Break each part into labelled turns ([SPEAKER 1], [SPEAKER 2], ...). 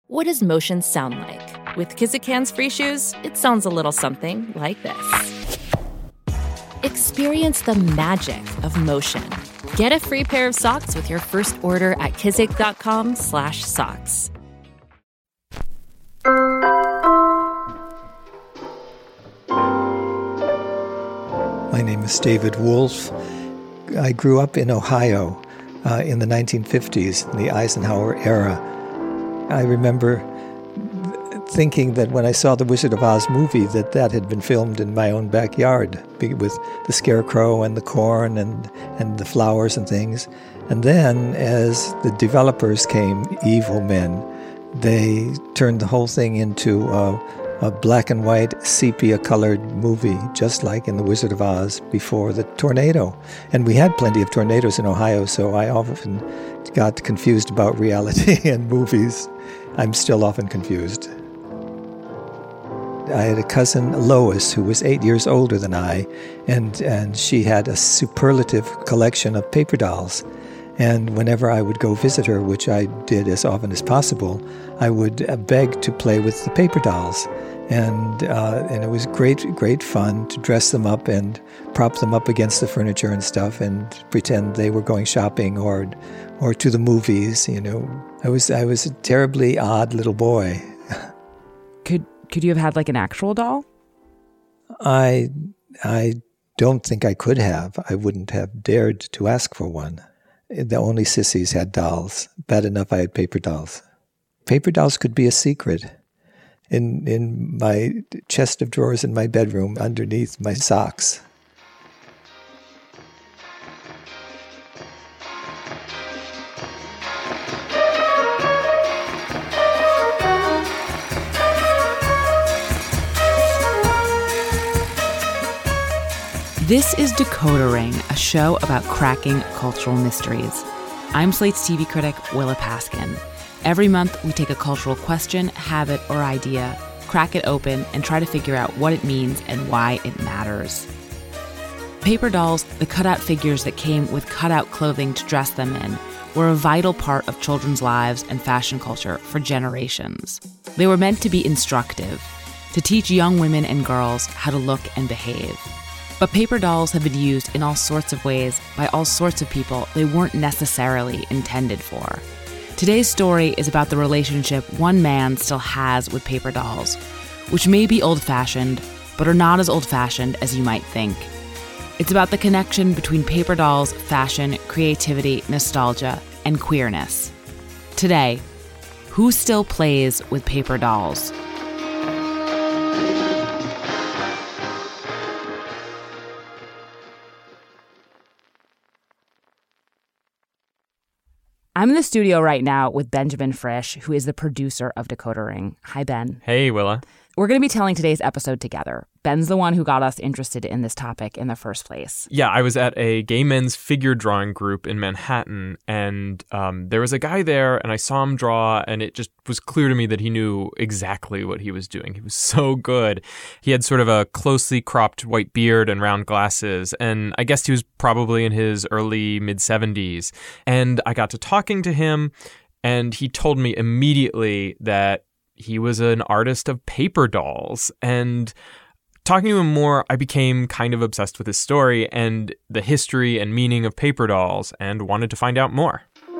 [SPEAKER 1] What does motion sound like? With Kizik hands-free shoes, it sounds a little something like this. Experience the magic of motion. Get a free pair of socks with your first order at kizik.com/socks.
[SPEAKER 2] My name is David Wolf. I grew up in Ohio in the 1950s, in the Eisenhower era. I remember thinking that when I saw the Wizard of Oz movie that had been filmed in my own backyard with the scarecrow and the corn and the flowers and things. And then as the developers came, evil men, they turned the whole thing into a black and white sepia-colored movie, just like in The Wizard of Oz before the tornado. And we had plenty of tornadoes in Ohio, so I often got confused about reality and movies. I'm still often confused. I had a cousin, Lois, who was 8 years older than I, and she had a superlative collection of paper dolls. And whenever I would go visit her, which I did as often as possible, I would beg to play with the paper dolls. And it was great fun to dress them up and prop them up against the furniture and stuff and pretend they were going shopping or to the movies, you know. I was a terribly odd little boy.
[SPEAKER 3] Could you have had like an actual doll?
[SPEAKER 2] I don't think I could have. I wouldn't have dared to ask for one. The only sissies had dolls. Bad enough I had paper dolls. Paper dolls could be a secret. In my chest of drawers in my bedroom underneath my socks.
[SPEAKER 3] This is Decoder Ring, a show about cracking cultural mysteries. I'm Slate's TV critic, Willa Paskin. Every month, we take a cultural question, habit, or idea, crack it open, and try to figure out what it means and why it matters. Paper dolls, the cutout figures that came with cutout clothing to dress them in, were a vital part of children's lives and fashion culture for generations. They were meant to be instructive, to teach young women and girls how to look and behave. But paper dolls have been used in all sorts of ways by all sorts of people they weren't necessarily intended for. Today's story is about the relationship one man still has with paper dolls, which may be old-fashioned, but are not as old-fashioned as you might think. It's about the connection between paper dolls, fashion, creativity, nostalgia, and queerness. Today, who still plays with paper dolls? I'm in the studio right now with Benjamin Frisch, who is the producer of Decoder Ring. Hi, Ben.
[SPEAKER 4] Hey, Willa.
[SPEAKER 3] We're going to be telling today's episode together. Ben's the one who got us interested in this topic in the first place.
[SPEAKER 4] Yeah, I was at a gay men's figure drawing group in Manhattan, and there was a guy there, and I saw him draw, and it just was clear to me that he knew exactly what he was doing. He was so good. He had sort of a closely cropped white beard and round glasses, and I guess he was probably in his early, mid-70s. And I got to talking to him, and he told me immediately that he was an artist of paper dolls. And talking to him more, I became kind of obsessed with his story and the history and meaning of paper dolls and wanted to find out more.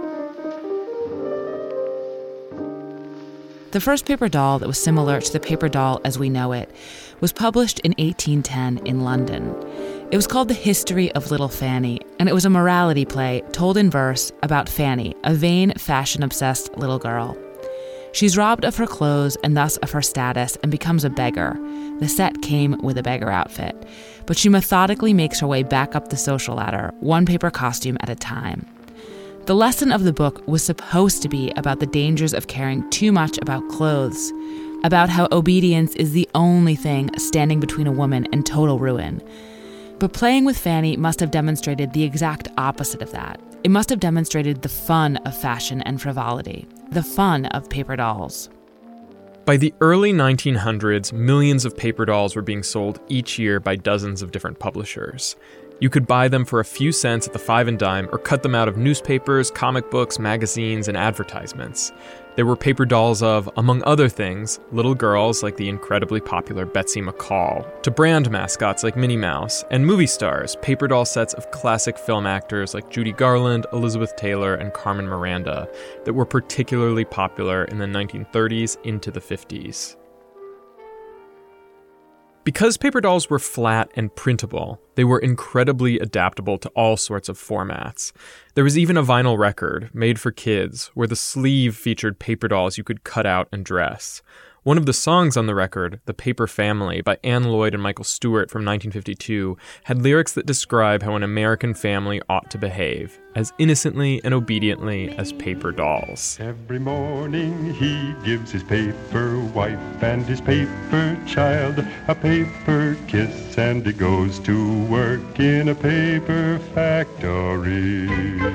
[SPEAKER 3] The first paper doll that was similar to the paper doll as we know it was published in 1810 in London. It was called The History of Little Fanny, and it was a morality play told in verse about Fanny, a vain, fashion-obsessed little girl. She's robbed of her clothes and thus of her status and becomes a beggar. The set came with a beggar outfit, but she methodically makes her way back up the social ladder, one paper costume at a time. The lesson of the book was supposed to be about the dangers of caring too much about clothes, about how obedience is the only thing standing between a woman and total ruin. But playing with Fanny must have demonstrated the exact opposite of that. It must have demonstrated the fun of fashion and frivolity, the fun of paper dolls.
[SPEAKER 4] By the early 1900s, millions of paper dolls were being sold each year by dozens of different publishers. You could buy them for a few cents at the 5 and dime or cut them out of newspapers, comic books, magazines, and advertisements. There were paper dolls of, among other things, little girls like the incredibly popular Betsy McCall, to brand mascots like Minnie Mouse, and movie stars, paper doll sets of classic film actors like Judy Garland, Elizabeth Taylor, and Carmen Miranda that were particularly popular in the 1930s into the 50s. Because paper dolls were flat and printable, they were incredibly adaptable to all sorts of formats. There was even a vinyl record, made for kids, where the sleeve featured paper dolls you could cut out and dress. One of the songs on the record, The Paper Family by Ann Lloyd and Michael Stewart from 1952, had lyrics that describe how an American family ought to behave, as innocently and obediently as paper dolls.
[SPEAKER 5] Every morning he gives his paper wife and his paper child a paper kiss, and he goes to work in a paper factory.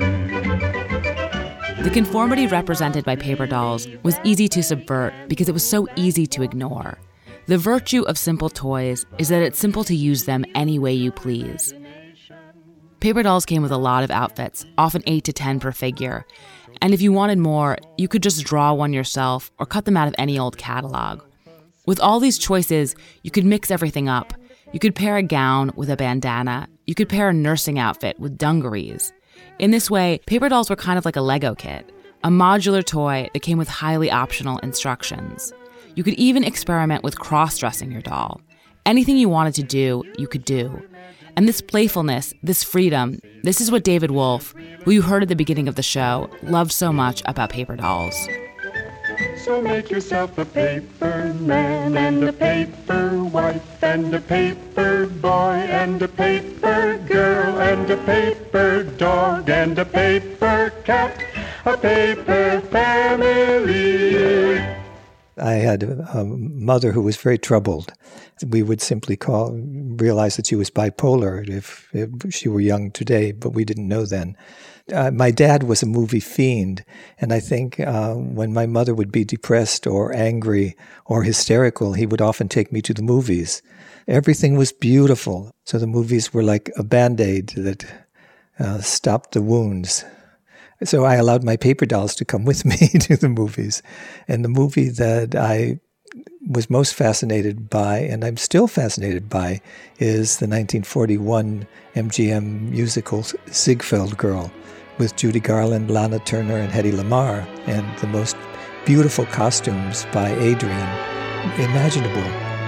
[SPEAKER 3] The conformity represented by paper dolls was easy to subvert because it was so easy to ignore. The virtue of simple toys is that it's simple to use them any way you please. Paper dolls came with a lot of outfits, often 8 to 10 per figure. And if you wanted more, you could just draw one yourself or cut them out of any old catalog. With all these choices, you could mix everything up. You could pair a gown with a bandana. You could pair a nursing outfit with dungarees. In this way, paper dolls were kind of like a Lego kit, a modular toy that came with highly optional instructions. You could even experiment with cross-dressing your doll. Anything you wanted to do, you could do. And this playfulness, this freedom, this is what David Wolfe, who you heard at the beginning of the show, loved so much about paper dolls.
[SPEAKER 5] So make yourself a paper man and a paper wife and a paper boy and a paper girl and a paper dog and a paper cat, a paper family.
[SPEAKER 2] I had a mother who was very troubled. We would simply realize that she was bipolar if she were young today, but we didn't know then. My dad was a movie fiend, and I think when my mother would be depressed or angry or hysterical, he would often take me to the movies. Everything was beautiful, so the movies were like a Band-Aid that stopped the wounds. So I allowed my paper dolls to come with me to the movies. And the movie that I was most fascinated by, and I'm still fascinated by, is the 1941 MGM musical Ziegfeld Girl with Judy Garland, Lana Turner, and Hedy Lamarr, and the most beautiful costumes by Adrian imaginable.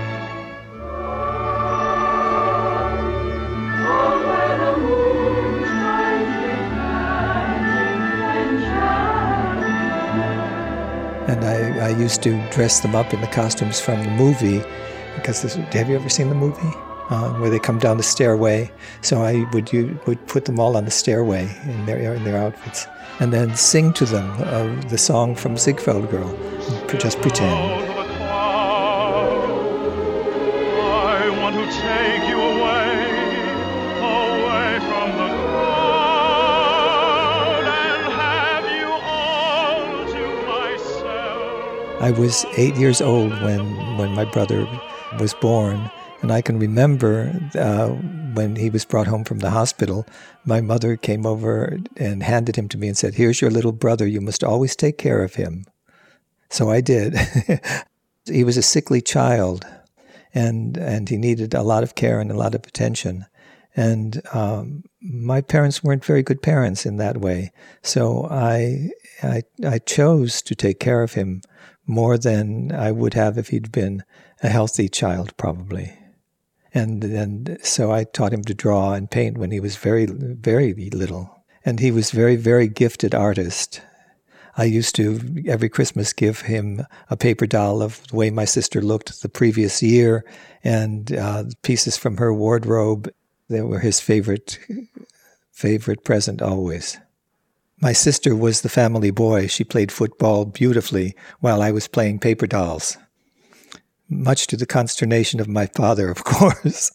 [SPEAKER 2] And I used to dress them up in the costumes from the movie, because have you ever seen the movie? Where they come down the stairway. So I would put them all on the stairway in their outfits, and then sing to them the song from Ziegfeld Girl, just pretend.
[SPEAKER 5] I want to take you away from the crowd and have you all to myself.
[SPEAKER 2] I was 8 years old when my brother was born. And I can remember when he was brought home from the hospital, my mother came over and handed him to me and said, "Here's your little brother. You must always take care of him." So I did. He was a sickly child, and he needed a lot of care and a lot of attention. And my parents weren't very good parents in that way. So I chose to take care of him more than I would have if he'd been a healthy child, probably. And so I taught him to draw and paint when he was very, very little. And he was very, very gifted artist. I used to, every Christmas, give him a paper doll of the way my sister looked the previous year, and pieces from her wardrobe. They were his favorite present always. My sister was the family boy. She played football beautifully while I was playing paper dolls. Much to the consternation of my father, of course.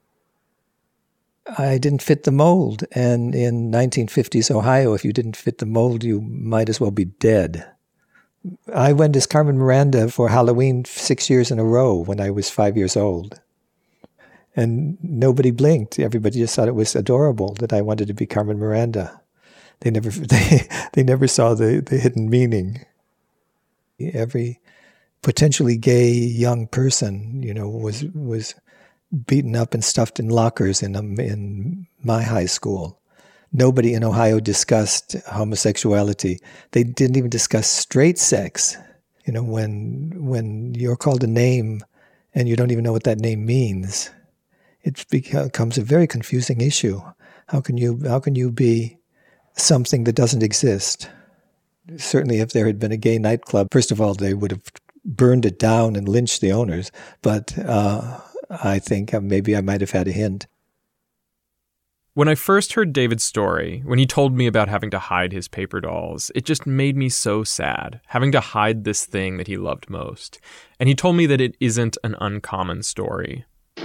[SPEAKER 2] I didn't fit the mold, and in 1950s Ohio, if you didn't fit the mold, you might as well be dead. I went as Carmen Miranda for Halloween 6 years in a row when I was 5 years old. And nobody blinked. Everybody just thought it was adorable that I wanted to be Carmen Miranda. They never saw the hidden meaning. Every potentially gay young person, was beaten up and stuffed in lockers in my high school. Nobody in Ohio discussed homosexuality. They didn't even discuss straight sex. When you're called a name and you don't even know what that name means, it becomes a very confusing issue. How can you be something that doesn't exist? Certainly if there had been a gay nightclub, first of all, they would have burned it down and lynched the owners. But I think maybe I might have had a hint.
[SPEAKER 4] When I first heard David's story, when he told me about having to hide his paper dolls, it just made me so sad, having to hide this thing that he loved most. And he told me that it isn't an uncommon story.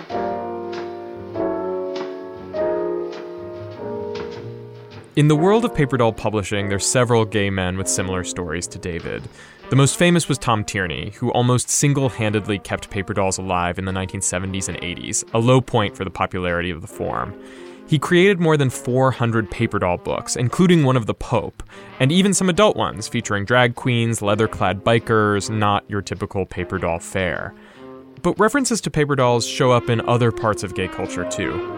[SPEAKER 4] In the world of paper doll publishing, there's several gay men with similar stories to David. The most famous was Tom Tierney, who almost single-handedly kept paper dolls alive in the 1970s and 80s, a low point for the popularity of the form. He created more than 400 paper doll books, including one of the Pope, and even some adult ones featuring drag queens, leather-clad bikers, not your typical paper doll fare. But references to paper dolls show up in other parts of gay culture too.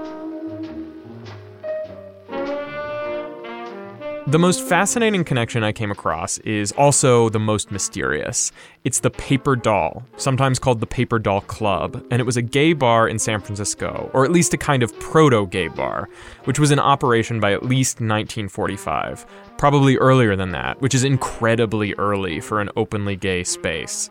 [SPEAKER 4] The most fascinating connection I came across is also the most mysterious. It's the Paper Doll, sometimes called the Paper Doll Club, and it was a gay bar in San Francisco, or at least a kind of proto-gay bar, which was in operation by at least 1945, probably earlier than that, which is incredibly early for an openly gay space.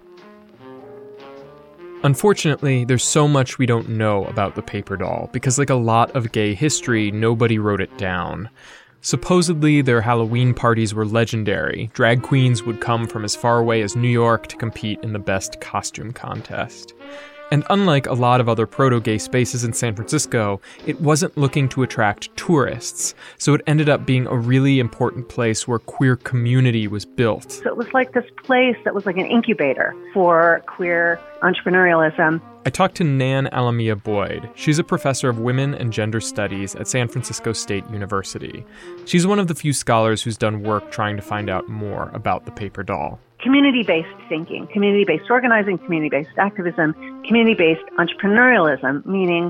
[SPEAKER 4] Unfortunately, there's so much we don't know about the Paper Doll, because like a lot of gay history, nobody wrote it down. Supposedly, their Halloween parties were legendary. Drag queens would come from as far away as New York to compete in the best costume contest. And unlike a lot of other proto-gay spaces in San Francisco, it wasn't looking to attract tourists, so it ended up being a really important place where queer community was built.
[SPEAKER 6] So it was like this place that was like an incubator for queer entrepreneurialism.
[SPEAKER 4] I talked to Nan Alamia Boyd. She's a professor of women and gender studies at San Francisco State University. She's one of the few scholars who's done work trying to find out more about the paper doll.
[SPEAKER 6] Community-based thinking, community-based organizing, community-based activism, community-based entrepreneurialism, meaning,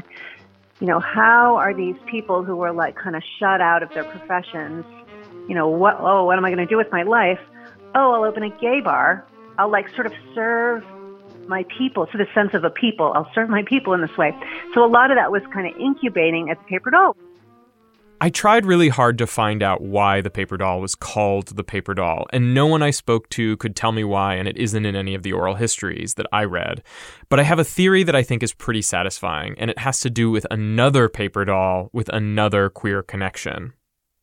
[SPEAKER 6] how are these people who were like kind of shut out of their professions, what am I going to do with my life? I'll open a gay bar. I'll sort of serve my people, so the sense of a people. I'll serve my people in this way. So a lot of that was kind of incubating at the Paper Doll.
[SPEAKER 4] I tried really hard to find out why the paper doll was called the Paper Doll, and no one I spoke to could tell me why, and it isn't in any of the oral histories that I read. But I have a theory that I think is pretty satisfying, and it has to do with another paper doll with another queer connection.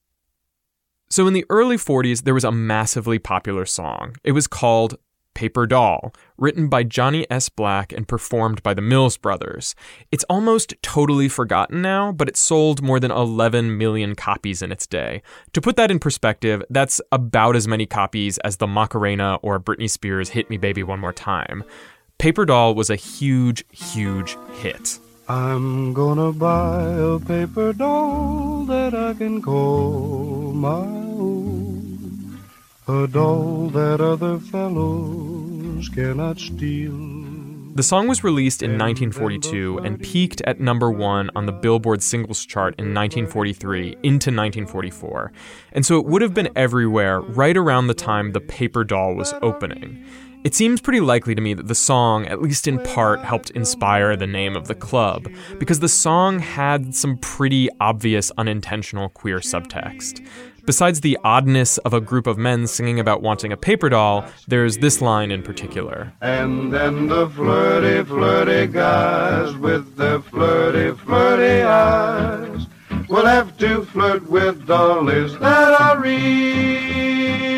[SPEAKER 4] So in the early 40s, there was a massively popular song. It was called Paper Doll, written by Johnny S. Black and performed by the Mills Brothers. It's almost totally forgotten now, but it sold more than 11 million copies in its day. To put that in perspective, that's about as many copies as the Macarena or Britney Spears' Hit Me Baby One More Time. Paper Doll was a huge, huge hit.
[SPEAKER 5] I'm gonna buy a paper doll that I can call my own. A doll that other fellows cannot steal.
[SPEAKER 4] The song was released in 1942 and peaked at number 1 on the Billboard singles chart in 1943 into 1944. And so it would have been everywhere right around the time the Paper Doll was opening. It seems pretty likely to me that the song, at least in part, helped inspire the name of the club, because the song had some pretty obvious unintentional queer subtext. Besides the oddness of a group of men singing about wanting a paper doll, there's this line in particular.
[SPEAKER 5] And then the flirty, flirty guys with their flirty, flirty eyes will have to flirt with dollies that are real.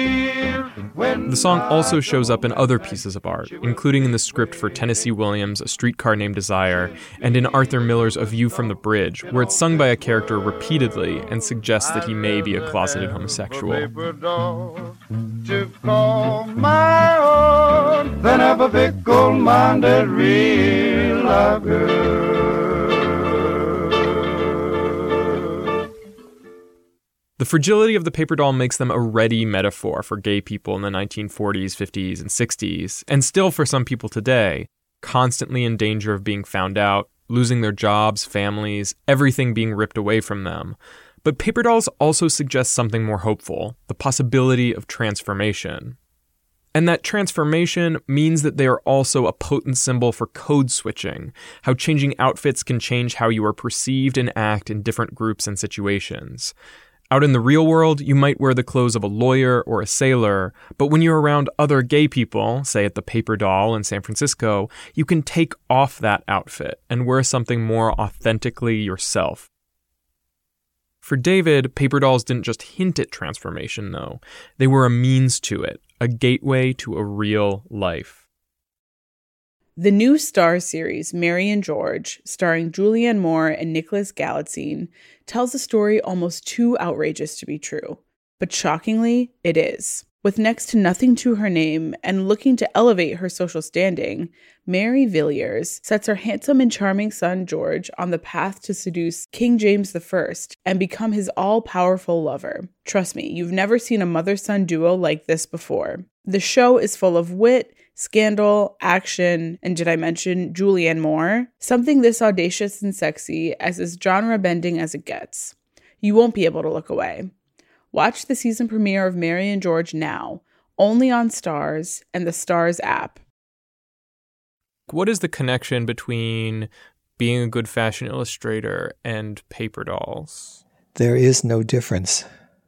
[SPEAKER 4] The song also shows up in other pieces of art, including in the script for Tennessee Williams' A Streetcar Named Desire, and in Arthur Miller's A View from the Bridge, where it's sung by a character repeatedly and suggests that he may be a closeted homosexual.
[SPEAKER 5] To call my own, then have a fickle-minded real love girl.
[SPEAKER 4] The fragility of the paper doll makes them a ready metaphor for gay people in the 1940s, 50s, and 60s, and still for some people today, constantly in danger of being found out, losing their jobs, families, everything being ripped away from them. But paper dolls also suggest something more hopeful, the possibility of transformation. And that transformation means that they are also a potent symbol for code switching, how changing outfits can change how you are perceived and act in different groups and situations. Out in the real world, you might wear the clothes of a lawyer or a sailor, but when you're around other gay people, say at the Paper Doll in San Francisco, you can take off that outfit and wear something more authentically yourself. For David, paper dolls didn't just hint at transformation, though. They were a means to it, a gateway to a real life.
[SPEAKER 7] The new Starz series, Mary and George, starring Julianne Moore and Nicholas Galitzine, tells a story almost too outrageous to be true. But shockingly, it is. With next to nothing to her name and looking to elevate her social standing, Mary Villiers sets her handsome and charming son George on the path to seduce King James I and become his all-powerful lover. Trust me, you've never seen a mother-son duo like this before. The show is full of wit, scandal, action, and did I mention Julianne Moore? Something this audacious and sexy as is genre-bending as it gets. You won't be able to look away. Watch the season premiere of Mary and George now, only on Starz and the Starz app.
[SPEAKER 4] What is the connection between being a good fashion illustrator and paper dolls?
[SPEAKER 2] There is no difference.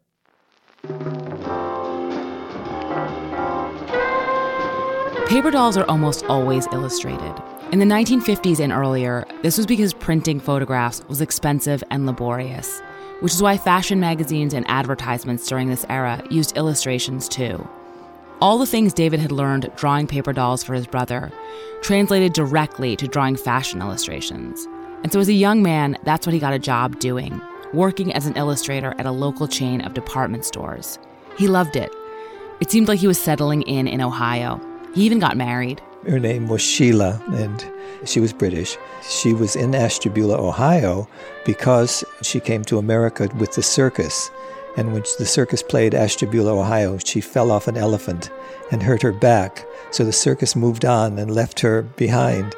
[SPEAKER 3] Paper dolls are almost always illustrated. In the 1950s and earlier, this was because printing photographs was expensive and laborious, which is why fashion magazines and advertisements during this era used illustrations too. All the things David had learned drawing paper dolls for his brother translated directly to drawing fashion illustrations. And so as a young man, that's what he got a job doing, working as an illustrator at a local chain of department stores. He loved it. It seemed like he was settling in Ohio. He even got married.
[SPEAKER 2] Her name was Sheila, and she was British. She was in Ashtabula, Ohio, because she came to America with the circus. And when the circus played Ashtabula, Ohio, she fell off an elephant and hurt her back. So the circus moved on and left her behind.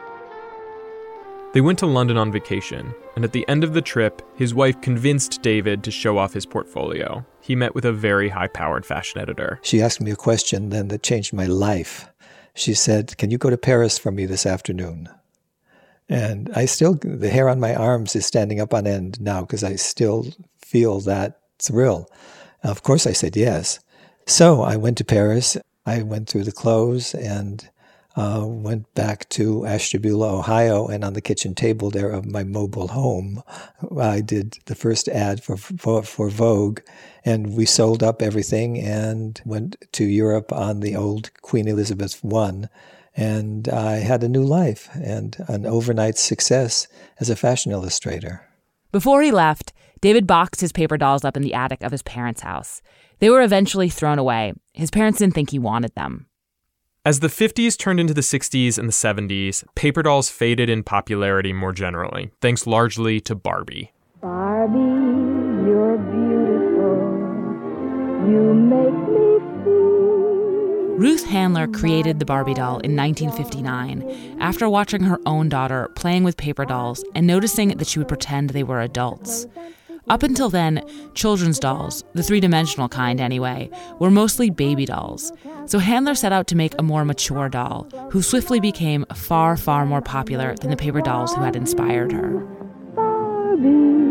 [SPEAKER 4] They went to London on vacation, and at the end of the trip, his wife convinced David to show off his portfolio. He met with a very high-powered fashion editor.
[SPEAKER 2] She asked me a question then that changed my life. She said, "Can you go to Paris for me this afternoon?" And the hair on my arms is standing up on end now because I still feel that thrill. Of course I said yes. So I went to Paris. I went through the clothes and went back to Ashtabula, Ohio, and on the kitchen table there of my mobile home, I did the first ad for Vogue, and we sold up everything and went to Europe on the old Queen Elizabeth I, and I had a new life and an overnight success as a fashion illustrator.
[SPEAKER 3] Before he left, David boxed his paper dolls up in the attic of his parents' house. They were eventually thrown away. His parents didn't think he wanted them.
[SPEAKER 4] As the 50s turned into the 60s and the 70s, paper dolls faded in popularity more generally, thanks largely to Barbie.
[SPEAKER 8] Barbie, you're beautiful. You make me feel.
[SPEAKER 3] Ruth Handler created the Barbie doll in 1959 after watching her own daughter playing with paper dolls and noticing that she would pretend they were adults. Up until then, children's dolls, the three-dimensional kind anyway, were mostly baby dolls. So Handler set out to make a more mature doll, who swiftly became far, far more popular than the paper dolls who had inspired her.
[SPEAKER 8] Barbie,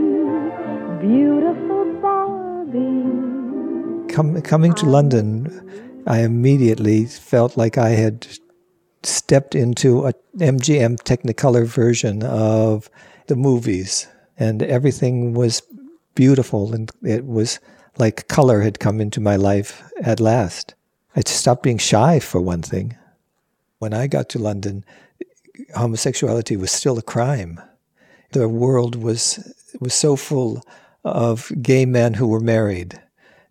[SPEAKER 8] beautiful Barbie.
[SPEAKER 2] Coming to London, I immediately felt like I had stepped into a MGM Technicolor version of the movies, and everything was beautiful, and it was like color had come into my life at last. I stopped being shy, for one thing. When I got to London, homosexuality was still a crime. The world was so full of gay men who were married.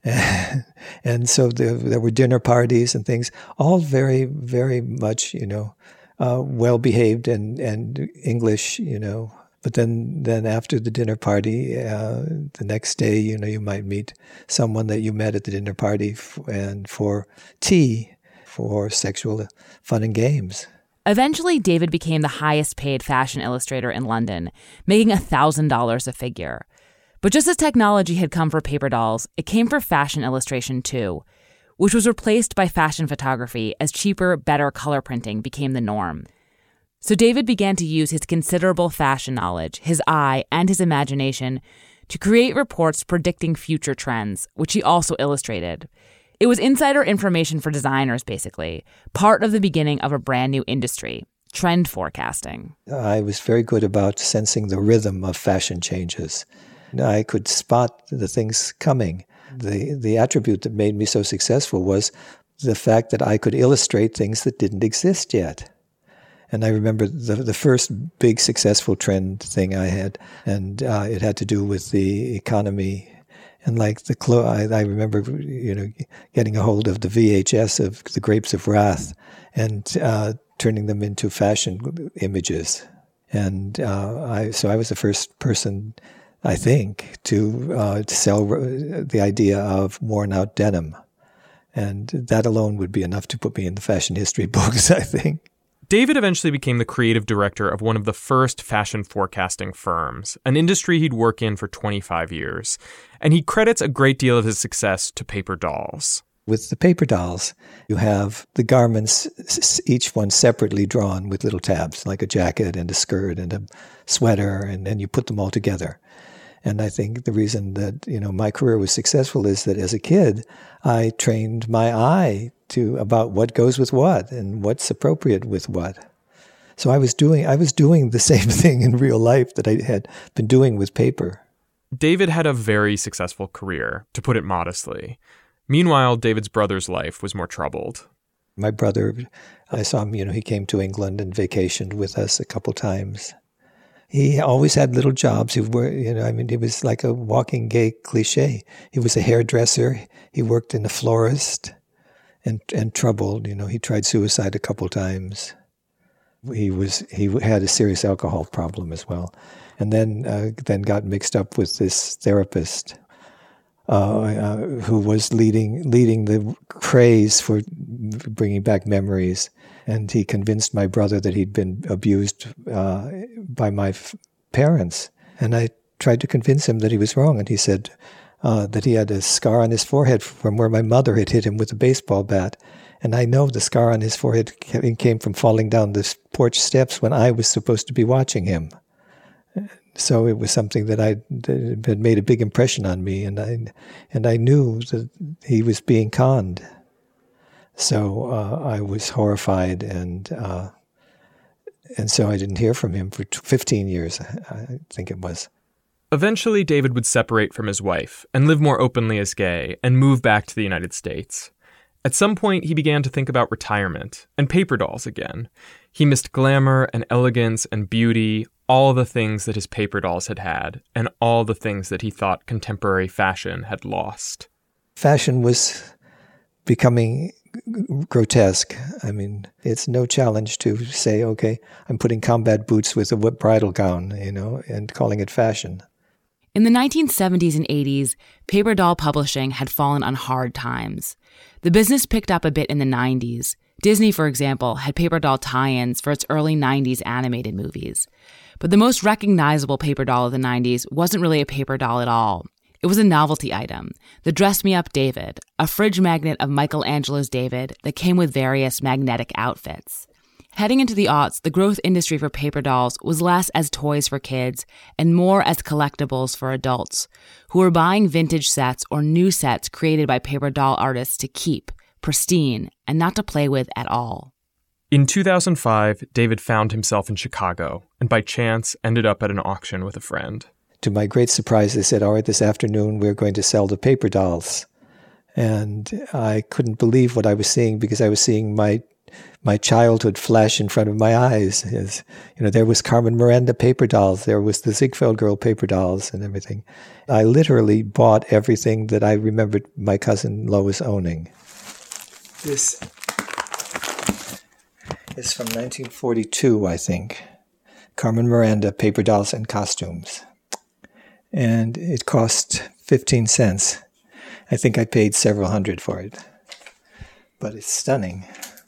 [SPEAKER 2] And so there were dinner parties and things, all very, very much, well-behaved and English, But then after the dinner party, the next day, you might meet someone that you met at the dinner party and for tea, for sexual fun and games.
[SPEAKER 3] Eventually, David became the highest paid fashion illustrator in London, making $1,000 a figure. But just as technology had come for paper dolls, it came for fashion illustration too, which was replaced by fashion photography as cheaper, better color printing became the norm. So David began to use his considerable fashion knowledge, his eye, and his imagination to create reports predicting future trends, which he also illustrated. It was insider information for designers, basically, part of the beginning of a brand new industry, trend forecasting.
[SPEAKER 2] I was very good about sensing the rhythm of fashion changes. I could spot the things coming. The attribute that made me so successful was the fact that I could illustrate things that didn't exist yet. And I remember the first big successful trend thing I had, and it had to do with the economy. And like I remember, getting a hold of the VHS of The Grapes of Wrath and turning them into fashion images. And so I was the first person, I think, to sell the idea of worn-out denim. And that alone would be enough to put me in the fashion history books, I think.
[SPEAKER 4] David eventually became the creative director of one of the first fashion forecasting firms, an industry he'd worked in for 25 years. And he credits a great deal of his success to paper dolls.
[SPEAKER 2] With the paper dolls, you have the garments, each one separately drawn with little tabs, like a jacket and a skirt and a sweater, and then you put them all together. And I think the reason that, my career was successful is that as a kid, I trained my eye about what goes with what and what's appropriate with what. So I was doing the same thing in real life that I had been doing with paper.
[SPEAKER 4] David had a very successful career, to put it modestly. Meanwhile, David's brother's life was more troubled.
[SPEAKER 2] My brother, I saw him, he came to England and vacationed with us a couple times. He always had little jobs. He was like a walking gay cliche. He was a hairdresser. He worked in a florist. And troubled, he tried suicide a couple times. He had a serious alcohol problem as well, and then got mixed up with this therapist who was leading the craze for bringing back memories. And he convinced my brother that he'd been abused by my parents, and I tried to convince him that he was wrong, and he said that he had a scar on his forehead from where my mother had hit him with a baseball bat. And I know the scar on his forehead came from falling down the porch steps when I was supposed to be watching him. So it was something that had made a big impression on me, and I knew that he was being conned. So I was horrified, and so I didn't hear from him for 15 years, I think it was.
[SPEAKER 4] Eventually, David would separate from his wife and live more openly as gay and move back to the United States. At some point, he began to think about retirement and paper dolls again. He missed glamour and elegance and beauty, all the things that his paper dolls had, and all the things that he thought contemporary fashion had lost.
[SPEAKER 2] Fashion was becoming grotesque. I mean, it's no challenge to say, okay, I'm putting combat boots with a bridal gown, and calling it fashion.
[SPEAKER 3] In the 1970s and 80s, paper doll publishing had fallen on hard times. The business picked up a bit in the 90s. Disney, for example, had paper doll tie-ins for its early 90s animated movies. But the most recognizable paper doll of the 90s wasn't really a paper doll at all. It was a novelty item, the Dress Me Up David, a fridge magnet of Michelangelo's David that came with various magnetic outfits. Heading into the aughts, the growth industry for paper dolls was less as toys for kids and more as collectibles for adults, who were buying vintage sets or new sets created by paper doll artists to keep, pristine, and not to play with at all.
[SPEAKER 4] In 2005, David found himself in Chicago and by chance ended up at an auction with a friend.
[SPEAKER 2] To my great surprise, they said, all right, this afternoon we're going to sell the paper dolls. And I couldn't believe what I was seeing because I was seeing my childhood flash in front of my eyes. There was Carmen Miranda paper dolls, there was the Ziegfeld Girl paper dolls and everything. I literally bought everything that I remembered my cousin Lois owning. This is from 1942, I think. Carmen Miranda, Paper Dolls and Costumes. And it cost 15 cents. I think I paid several hundred for it. But it's stunning.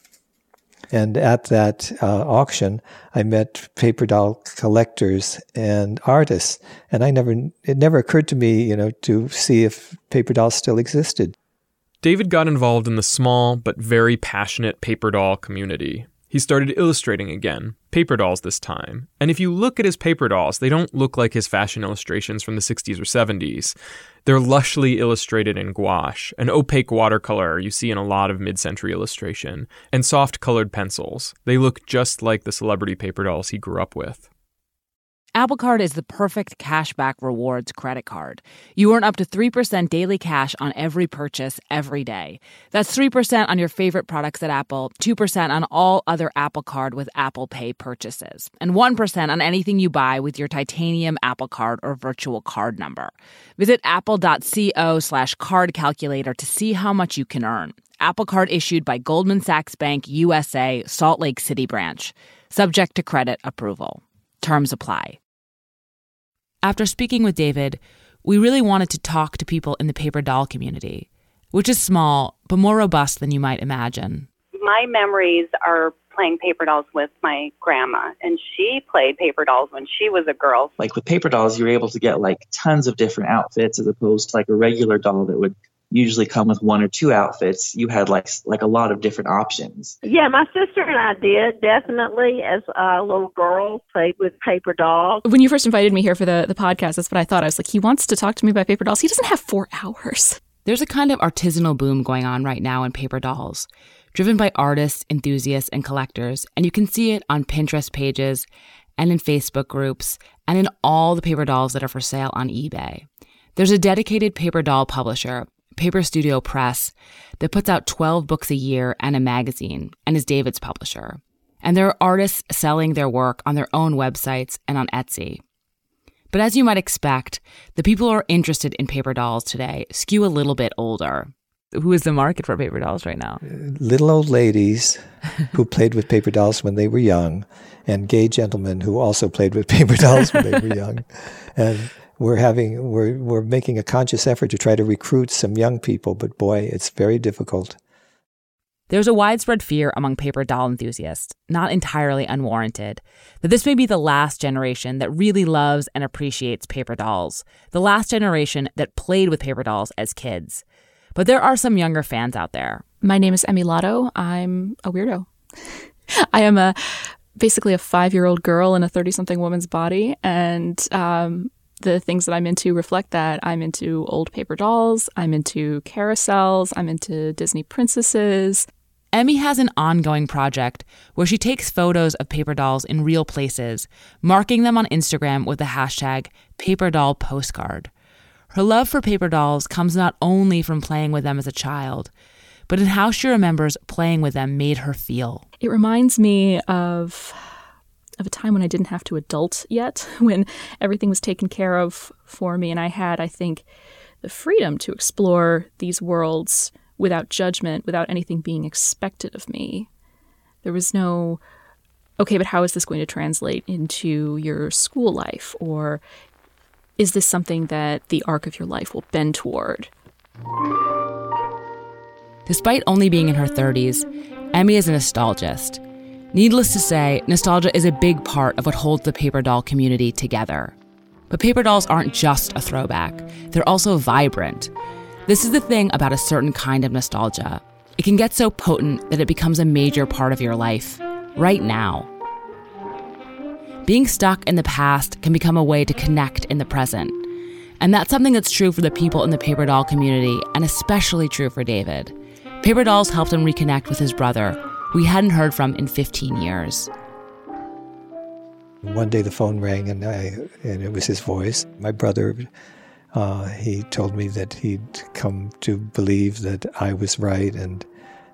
[SPEAKER 2] And at that auction, I met paper doll collectors and artists. And it never occurred to me, to see if paper dolls still existed.
[SPEAKER 4] David got involved in the small but very passionate paper doll community. He started illustrating again, paper dolls this time. And if you look at his paper dolls, they don't look like his fashion illustrations from the 60s or 70s. They're lushly illustrated in gouache, an opaque watercolor you see in a lot of mid-century illustration, and soft-colored pencils. They look just like the celebrity paper dolls he grew up with.
[SPEAKER 3] Apple Card is the perfect cashback rewards credit card. You earn up to 3% daily cash on every purchase every day. That's 3% on your favorite products at Apple, 2% on all other Apple Card with Apple Pay purchases, and 1% on anything you buy with your titanium Apple Card or virtual card number. Visit apple.co/card calculator to see how much you can earn. Apple Card issued by Goldman Sachs Bank USA, Salt Lake City branch. Subject to credit approval. Terms apply. After speaking with David, we really wanted to talk to people in the paper doll community, which is small, but more robust than you might imagine.
[SPEAKER 9] My memories are playing paper dolls with my grandma, and she played paper dolls when she was a girl.
[SPEAKER 10] Like with paper dolls, you're able to get like tons of different outfits as opposed to like a regular doll that would usually come with one or two outfits. You had like a lot of different options.
[SPEAKER 8] Yeah, my sister and I did, definitely, as a little girl, played with paper dolls.
[SPEAKER 11] When you first invited me here for the podcast, that's what I thought. I was like, he wants to talk to me about paper dolls. He doesn't have 4 hours.
[SPEAKER 3] There's a kind of artisanal boom going on right now in paper dolls, driven by artists, enthusiasts, and collectors. And you can see it on Pinterest pages and in Facebook groups and in all the paper dolls that are for sale on eBay. There's a dedicated paper doll publisher, Paper Studio Press, that puts out 12 books a year and a magazine, and is David's publisher. And there are artists selling their work on their own websites and on Etsy. But as you might expect, the people who are interested in paper dolls today skew a little bit older. Who is the market for paper dolls right now?
[SPEAKER 2] Little old ladies who played with paper dolls when they were young, and gay gentlemen who also played with paper dolls when they were young. And we're making a conscious effort to try to recruit some young people, but boy, it's very difficult.
[SPEAKER 3] There's a widespread fear among paper doll enthusiasts, not entirely unwarranted, that this may be the last generation that really loves and appreciates paper dolls, the last generation that played with paper dolls as kids. But there are some younger fans out there.
[SPEAKER 11] My name is Emmy Lotto. I'm a weirdo. I am basically a 5-year-old girl in a 30-something woman's body, and the things that I'm into reflect that. I'm into old paper dolls. I'm into carousels. I'm into Disney princesses.
[SPEAKER 3] Emmy has an ongoing project where she takes photos of paper dolls in real places, marking them on Instagram with the hashtag #PaperDollPostcard. Her love for paper dolls comes not only from playing with them as a child, but in how she remembers playing with them made her feel.
[SPEAKER 11] It reminds me of a time when I didn't have to adult yet, when everything was taken care of for me, and I had, I think, the freedom to explore these worlds without judgment, without anything being expected of me. There was no, okay, but how is this going to translate into your school life? Or is this something that the arc of your life will bend toward?
[SPEAKER 3] Despite only being in her 30s, Emmy is a nostalgist. Needless to say, nostalgia is a big part of what holds the paper doll community together. But paper dolls aren't just a throwback. They're also vibrant. This is the thing about a certain kind of nostalgia. It can get so potent that it becomes a major part of your life, right now. Being stuck in the past can become a way to connect in the present. And that's something that's true for the people in the paper doll community, and especially true for David. Paper dolls helped him reconnect with his brother, who he hadn't heard from in 15 years.
[SPEAKER 2] One day the phone rang, and it was his voice. My brother, he told me that he'd come to believe that I was right, and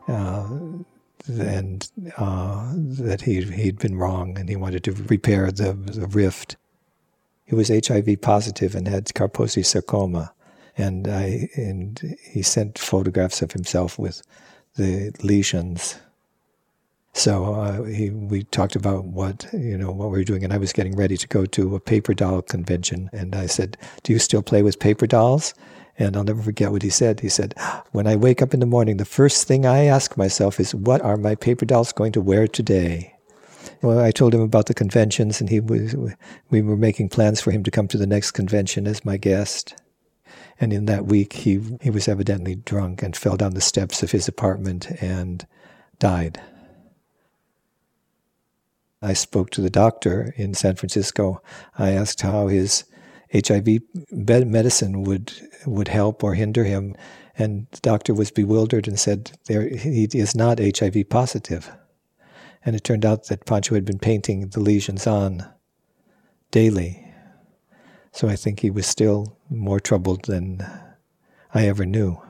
[SPEAKER 2] that he'd been wrong, and he wanted to repair the rift. He was HIV positive and had Kaposi sarcoma, and he sent photographs of himself with the lesions. So we talked about what we were doing, and I was getting ready to go to a paper doll convention. And I said, "Do you still play with paper dolls?" And I'll never forget what he said. He said, "When I wake up in the morning, the first thing I ask myself is, what are my paper dolls going to wear today?" Well, I told him about the conventions, and we were making plans for him to come to the next convention as my guest. And in that week, he was evidently drunk and fell down the steps of his apartment and died. I spoke to the doctor in San Francisco. I asked how his HIV medicine would help or hinder him, and the doctor was bewildered and said he is not HIV positive. And it turned out that Pancho had been painting the lesions on daily. So I think he was still more troubled than I ever knew.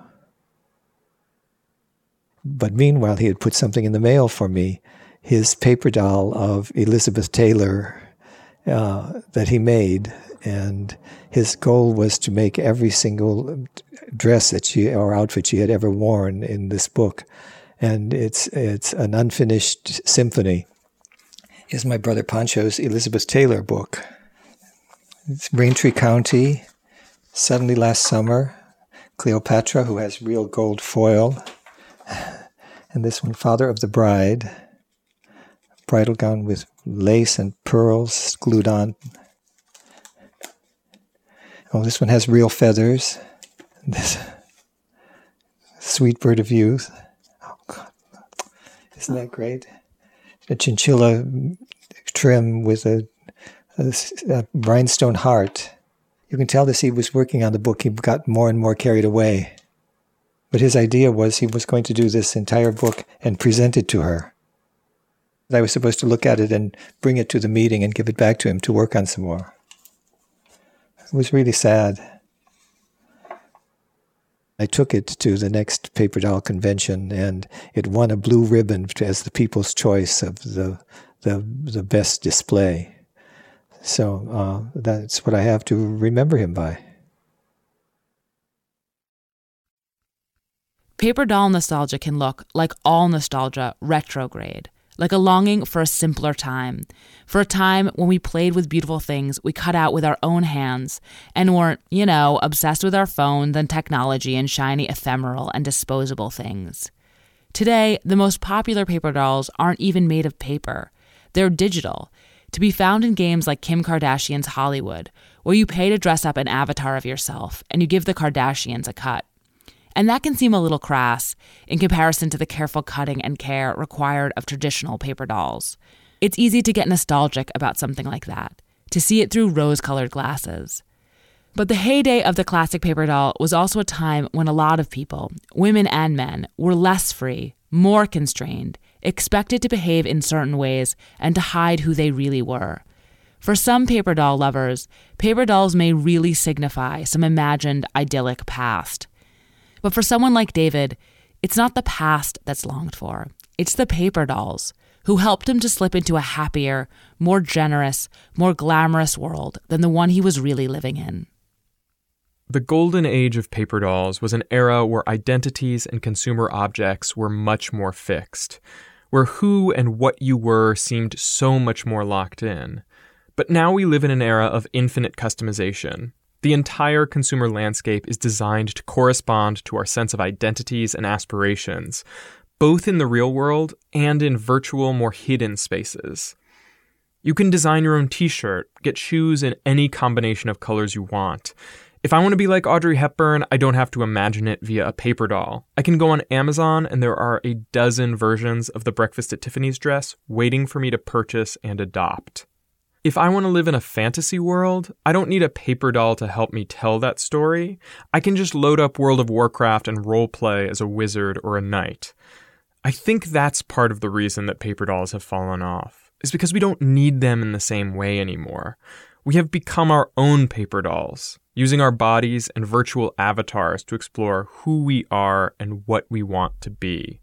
[SPEAKER 2] But meanwhile, he had put something in the mail for me, his paper doll of Elizabeth Taylor that he made. And his goal was to make every single dress or outfit she had ever worn in this book. And it's an unfinished symphony. Here's my brother Pancho's Elizabeth Taylor book. It's Braintree County, Suddenly Last Summer, Cleopatra, who has real gold foil. And this one, Father of the Bride, bridal gown with lace and pearls glued on. Oh, this one has real feathers. This Sweet Bird of Youth. Oh, God. Isn't that great? A chinchilla trim with a rhinestone heart. You can tell this he was working on the book. He got more and more carried away. But his idea was he was going to do this entire book and present it to her. I was supposed to look at it and bring it to the meeting and give it back to him to work on some more. It was really sad. I took it to the next paper doll convention, and it won a blue ribbon as the People's Choice of the best display. So that's what I have to remember him by.
[SPEAKER 3] Paper doll nostalgia can look, like all nostalgia, retrograde, like a longing for a simpler time, for a time when we played with beautiful things we cut out with our own hands and weren't, obsessed with our phones and technology and shiny ephemeral and disposable things. Today, the most popular paper dolls aren't even made of paper. They're digital, to be found in games like Kim Kardashian's Hollywood, where you pay to dress up an avatar of yourself and you give the Kardashians a cut. And that can seem a little crass in comparison to the careful cutting and care required of traditional paper dolls. It's easy to get nostalgic about something like that, to see it through rose-colored glasses. But the heyday of the classic paper doll was also a time when a lot of people, women and men, were less free, more constrained, expected to behave in certain ways and to hide who they really were. For some paper doll lovers, paper dolls may really signify some imagined idyllic past. But for someone like David, it's not the past that's longed for. It's the paper dolls who helped him to slip into a happier, more generous, more glamorous world than the one he was really living in.
[SPEAKER 4] The golden age of paper dolls was an era where identities and consumer objects were much more fixed, where who and what you were seemed so much more locked in. But now we live in an era of infinite customization. The entire consumer landscape is designed to correspond to our sense of identities and aspirations, both in the real world and in virtual, more hidden spaces. You can design your own t-shirt, get shoes in any combination of colors you want. If I want to be like Audrey Hepburn, I don't have to imagine it via a paper doll. I can go on Amazon and there are a dozen versions of the Breakfast at Tiffany's dress waiting for me to purchase and adopt. If I want to live in a fantasy world, I don't need a paper doll to help me tell that story. I can just load up World of Warcraft and roleplay as a wizard or a knight. I think that's part of the reason that paper dolls have fallen off, is because we don't need them in the same way anymore. We have become our own paper dolls, using our bodies and virtual avatars to explore who we are and what we want to be.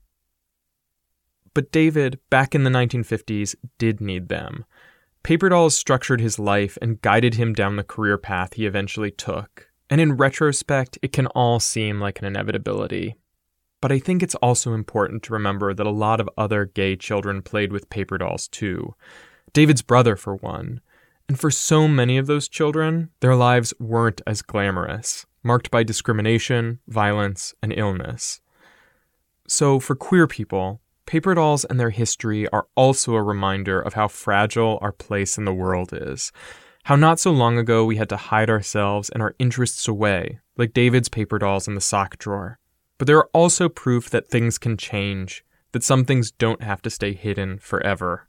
[SPEAKER 4] But David, back in the 1950s, did need them. Paper dolls structured his life and guided him down the career path he eventually took. And in retrospect, it can all seem like an inevitability. But I think it's also important to remember that a lot of other gay children played with paper dolls too. David's brother, for one. And for so many of those children, their lives weren't as glamorous, marked by discrimination, violence, and illness. So for queer people, paper dolls and their history are also a reminder of how fragile our place in the world is. How not so long ago we had to hide ourselves and our interests away, like David's paper dolls in the sock drawer. But there are also proof that things can change, that some things don't have to stay hidden forever.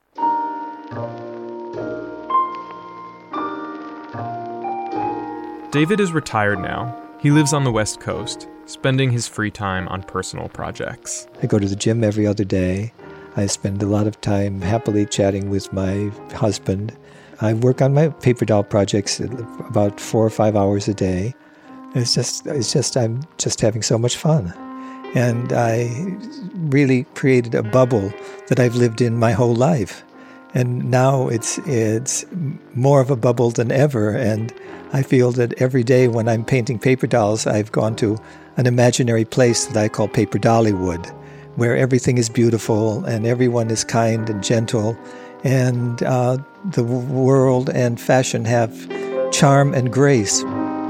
[SPEAKER 4] David is retired now. He lives on the West Coast, spending his free time on personal projects.
[SPEAKER 2] I go to the gym every other day. I spend a lot of time happily chatting with my husband. I work on my paper doll projects about 4 or 5 hours a day. I'm just having so much fun. And I really created a bubble that I've lived in my whole life. And now it's more of a bubble than ever. And I feel that every day when I'm painting paper dolls, I've gone to an imaginary place that I call Paper Dollywood, where everything is beautiful and everyone is kind and gentle. And the world and fashion have charm and grace.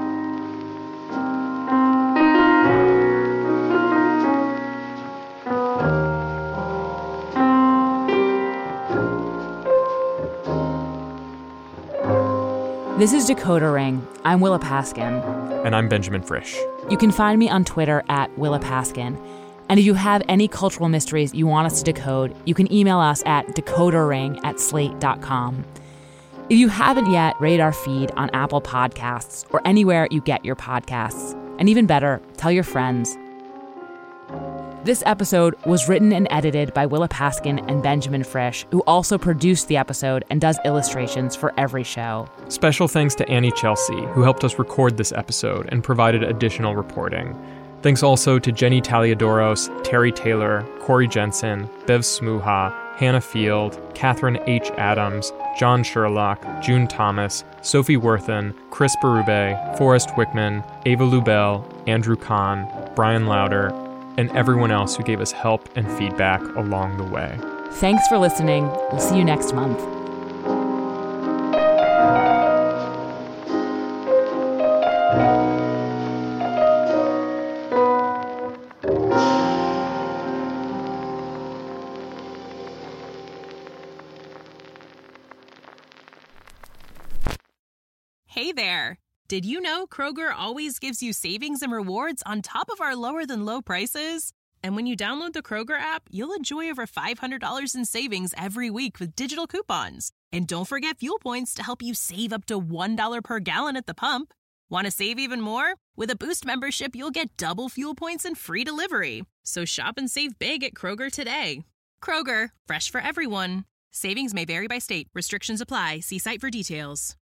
[SPEAKER 3] This is Decoder Ring. I'm Willa Paskin.
[SPEAKER 4] And I'm Benjamin Frisch.
[SPEAKER 3] You can find me on Twitter at Willa Paskin. And if you have any cultural mysteries you want us to decode, you can email us at decoderring@slate.com. If you haven't yet, rate our feed on Apple Podcasts or anywhere you get your podcasts. And even better, tell your friends. This episode was written and edited by Willa Paskin and Benjamin Frisch, who also produced the episode and does illustrations for every show.
[SPEAKER 4] Special thanks to Annie Chelsea, who helped us record this episode and provided additional reporting. Thanks also to Jenny Taliadoros, Terry Taylor, Corey Jensen, Bev Smuha, Hannah Field, Catherine H. Adams, John Sherlock, June Thomas, Sophie Worthen, Chris Berube, Forrest Wickman, Ava Lubell, Andrew Kahn, Brian Lauder, and everyone else who gave us help and feedback along the way.
[SPEAKER 3] Thanks for listening. We'll see you next month.
[SPEAKER 12] Hey there. Did you know Kroger always gives you savings and rewards on top of our lower than low prices? And when you download the Kroger app, you'll enjoy over $500 in savings every week with digital coupons. And don't forget fuel points to help you save up to $1 per gallon at the pump. Want to save even more? With a Boost membership, you'll get double fuel points and free delivery. So shop and save big at Kroger today. Kroger, fresh for everyone. Savings may vary by state. Restrictions apply. See site for details.